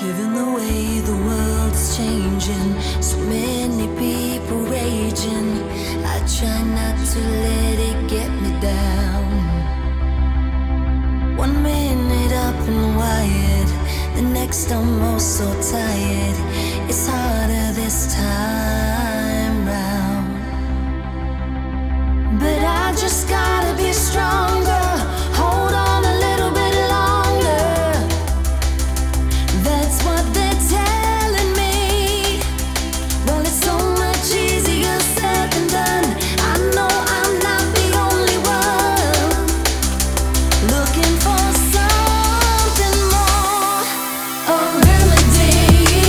Given the way the world's changing, so many people raging, I try not to let it get me down. 1 minute up and wired, the next I'm oh so tired. It's harder this time round, but I just gotta be stronger. Hold on a little bit longer. That's what they're telling me. Well, it's so much easier said than done. I know I'm not the only one looking for something more. A remedy.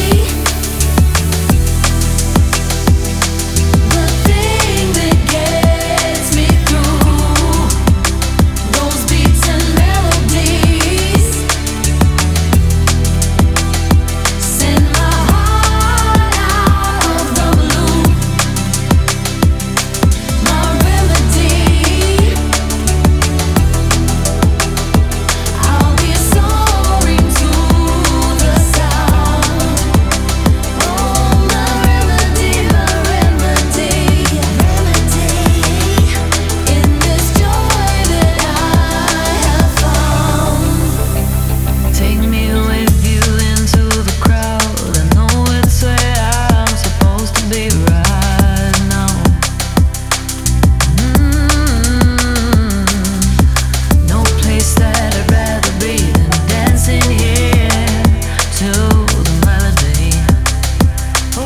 The thing that gets me through those beats and melodies. Send my heart out of the blue. My remedy. I'll be soaring to the sound. Oh, my remedy, in this joy that I have found. Take me with you into the crowd. I know it's where I'm supposed to be right now. No place that I'd rather be than dancing here to the melody. So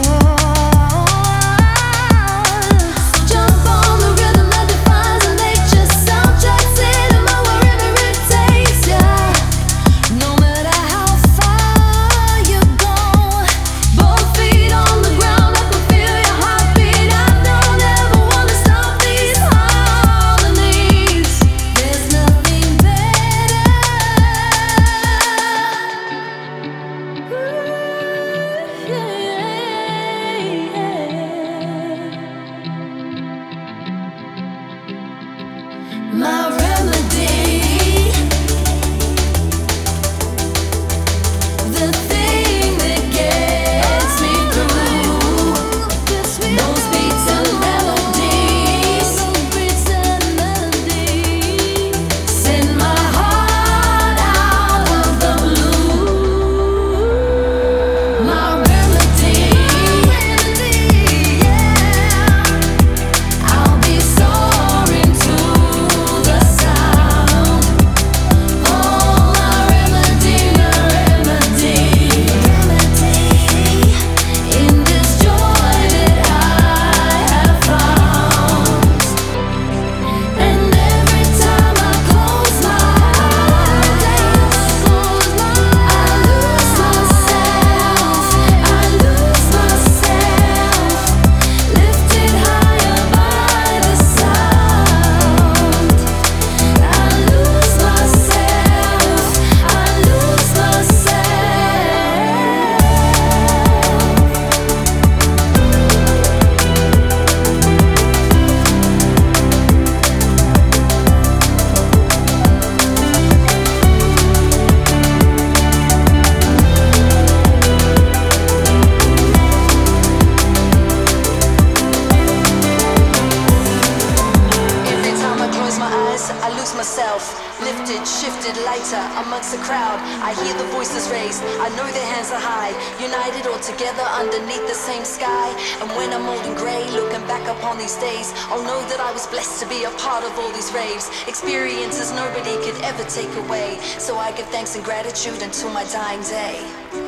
jump on the rhythm that defines our nature. Soundtrack cinema wherever it takes ya. No matter how far you go, both feet on the ground, I can feel your heartbeat. I don't ever wanna stop these harmonies. There's nothing better. My remedy. The thing that gets me through those beats and melodies. Send my heart out of the blue. My remedy. I'll be soaring to the sound. Oh, my remedy, in this joy that I have found. And every time I close my eyes, I lose myself, lifted higher by the sound. I lose myself. Every time I close my eyes, I lose myself. Lifted, shifted, lighter amongst the crowd. I hear the voices raised. I know their hands are high, united all together underneath the same sky. And when I'm old and grey, looking back upon these days, I'll know that I was blessed to be a part of all these raves. Experiences nobody could ever take away. So I give thanks and gratitude until my dying day.